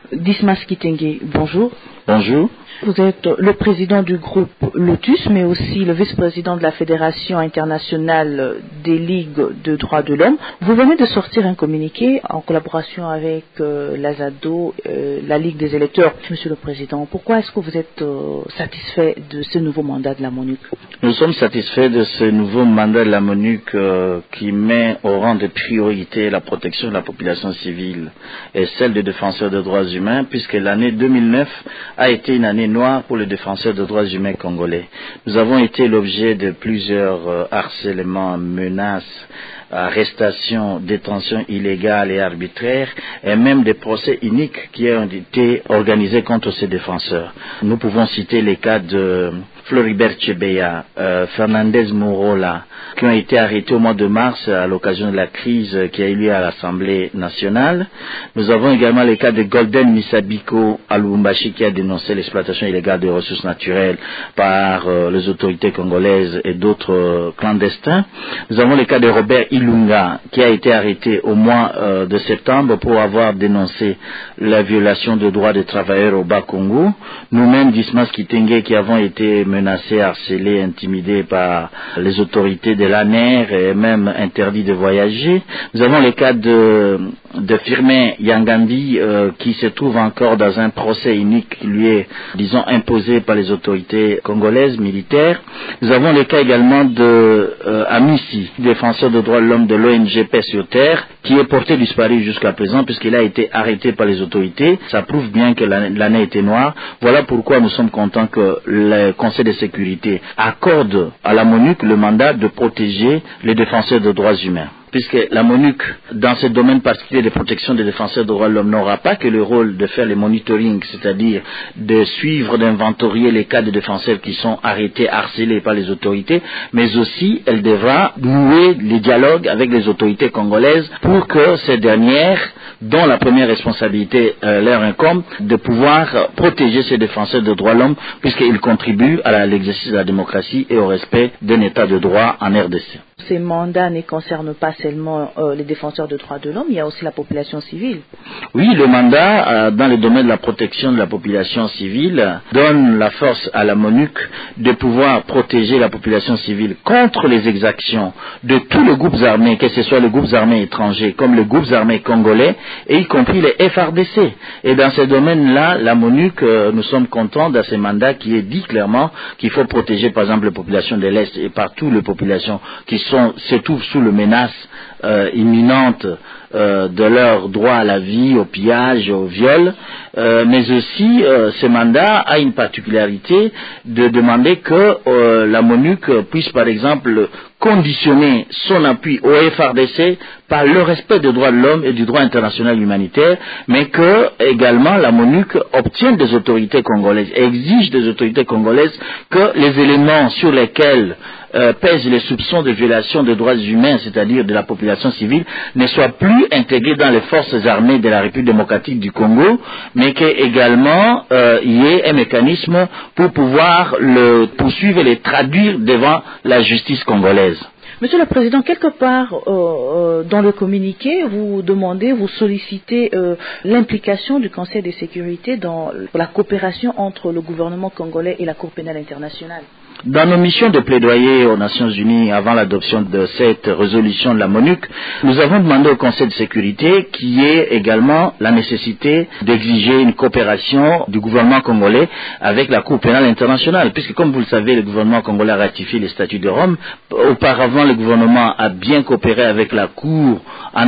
Dismas Kitenge, bonjour. Bonjour. Vous êtes le président du groupe Lotus, mais aussi le vice-président de la Fédération internationale des ligues de droits de l'homme. Vous venez de sortir un communiqué en collaboration avec l'ASADO, la Ligue des électeurs. Monsieur le Président, pourquoi est-ce que vous êtes satisfait de ce nouveau mandat de la MONUC? Nous sommes satisfaits de ce nouveau mandat de la MONUC qui met au rang de priorité la protection de la population civile et celle des défenseurs des droits humains, puisque l'année 2009 a été une année noire pour les défenseurs des droits humains congolais. Nous avons été l'objet de plusieurs harcèlements, menaces, arrestations, détentions illégales et arbitraires, et même des procès uniques qui ont été organisés contre ces défenseurs. Nous pouvons citer les cas de Floribert Chebeya, Fernandez Morola, qui ont été arrêtés au mois de mars à l'occasion de la crise qui a eu lieu à l'Assemblée nationale. Nous avons également les cas de Golden Misabiko à Lubumbashi qui a dénoncé l'exploitation illégale des ressources naturelles par les autorités congolaises et d'autres clandestins. Nous avons les cas de Robert Ilunga qui a été arrêté au mois de septembre pour avoir dénoncé la violation des droits des travailleurs au Bas-Congo. Nous-mêmes, Dismas Kitenge, qui avons été menacés, harcelés, intimidés par les autorités de l'ANER et même interdits de voyager. Nous avons les cas de Firmin Yangandi qui se trouve encore dans un procès unique qui lui est, disons, imposé par les autorités congolaises, militaires. Nous avons les cas également de Amissi, défenseur des droits de l'homme de l'ONG Paix sur Terre, qui est porté disparu jusqu'à présent puisqu'il a été arrêté par les autorités. Ça prouve bien que l'année était noire. Voilà pourquoi nous sommes contents que le Conseil de sécurité accorde à la MONUC le mandat de protéger les défenseurs des droits humains. Puisque la MONUC, dans ce domaine particulier de protection des défenseurs des droits de l'homme, n'aura pas que le rôle de faire le monitoring, c'est-à-dire de suivre, d'inventorier les cas de défenseurs qui sont arrêtés, harcelés par les autorités, mais aussi elle devra nouer les dialogues avec les autorités congolaises pour que ces dernières, dont la première responsabilité leur incombe, de pouvoir protéger ces défenseurs des droits de l'homme, puisqu'ils contribuent à l'exercice de la démocratie et au respect d'un état de droit en RDC. Ces mandats ne concernent pas seulement les défenseurs des droits de l'homme, il y a aussi la population civile. Oui, le mandat dans le domaine de la protection de la population civile donne la force à la MONUC de pouvoir protéger la population civile contre les exactions de tous les groupes armés, que ce soit les groupes armés étrangers comme les groupes armés congolais, et y compris les FRDC. Et dans ce domaine-là, la MONUC, nous sommes contents dans ce mandat qui est dit clairement qu'il faut protéger par exemple les populations de l'Est et partout les populations qui se trouvent sous la menace imminente de leur droit à la vie, au pillage, au viol, mais aussi ce mandat a une particularité de demander que la MONUC puisse par exemple conditionner son appui au FRDC par le respect des droits de l'homme et du droit international humanitaire, mais que également la MONUC obtienne des autorités congolaises, exige des autorités congolaises que les éléments sur lesquels pèsent les soupçons de violation des droits humains, c'est-à-dire de la population civile, ne soient plus intégrés dans les forces armées de la République démocratique du Congo, mais qu'également il y ait un mécanisme pour pouvoir le poursuivre et les traduire devant la justice congolaise. Monsieur le Président, quelque part dans le communiqué, vous demandez, vous sollicitez l'implication du Conseil de sécurité dans la coopération entre le gouvernement congolais et la Cour pénale internationale. Dans nos missions de plaidoyer aux Nations Unies avant l'adoption de cette résolution de la MONUC, nous avons demandé au Conseil de sécurité qui est également la nécessité d'exiger une coopération du gouvernement congolais avec la Cour pénale internationale, puisque comme vous le savez, le gouvernement congolais a ratifié les statuts de Rome. Auparavant, le gouvernement a bien coopéré avec la Cour en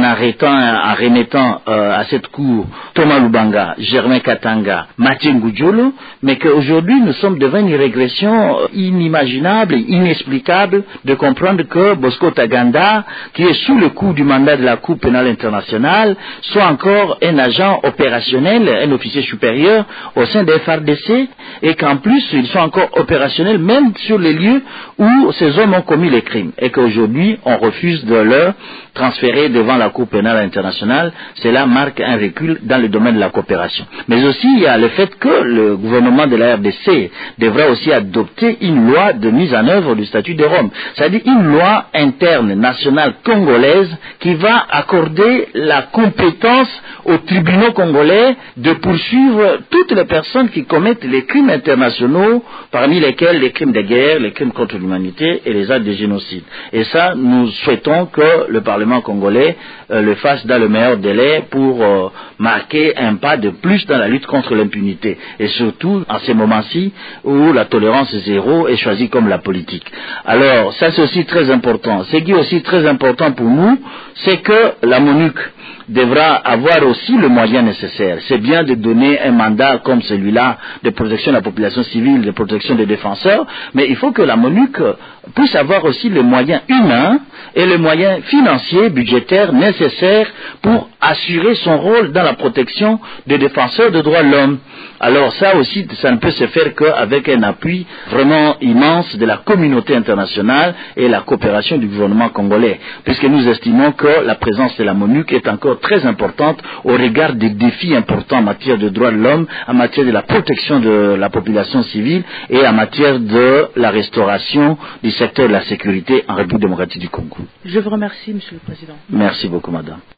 remettant à cette Cour Thomas Lubanga, Germain Katanga, Mathieu Ngudjolo, mais qu'aujourd'hui nous sommes devant une régression inimaginable et inexplicable de comprendre que Bosco Taganda, qui est sous le coup du mandat de la Cour pénale internationale, soit encore un agent opérationnel, un officier supérieur au sein des FARDC, et qu'en plus ils sont encore opérationnels même sur les lieux où ces hommes ont commis les crimes, et qu'aujourd'hui on refuse de leur transférer devant la Cour pénale internationale. Cela marque un recul dans le domaine de la coopération. Mais aussi il y a le fait que le gouvernement de la RDC devra aussi adopter une loi de mise en œuvre du statut de Rome. C'est-à-dire une loi interne nationale congolaise qui va accorder la compétence aux tribunaux congolais de poursuivre toutes les personnes qui commettent les crimes internationaux, parmi lesquels les crimes de guerre, les crimes contre l'humanité et les actes de génocide. Et ça, nous souhaitons que le Parlement congolais le fasse dans le meilleur délai pour marquer un pas de plus dans la lutte contre l'impunité. Et surtout, en ces moments-ci où la tolérance zéro est choisie comme la politique. Alors, ça c'est aussi très important. Ce qui est aussi très important pour nous, c'est que la MONUC devra avoir aussi le moyen nécessaire. C'est bien de donner un mandat comme celui-là de protection de la population civile, de protection des défenseurs, mais il faut que la MONUC puisse avoir aussi les moyens humains et les moyens financiers, budgétaires nécessaires pour assurer son rôle dans la protection des défenseurs des droits de l'homme. Alors ça aussi, ça ne peut se faire qu'avec un appui vraiment immense de la communauté internationale et la coopération du gouvernement congolais, puisque nous estimons que la présence de la MONUC est encore très importante au regard des défis importants en matière de droits de l'homme, en matière de la protection de la population civile et en matière de la restauration du secteur de la sécurité en République démocratique du Congo. Je vous remercie, Monsieur le Président. Merci beaucoup, Madame.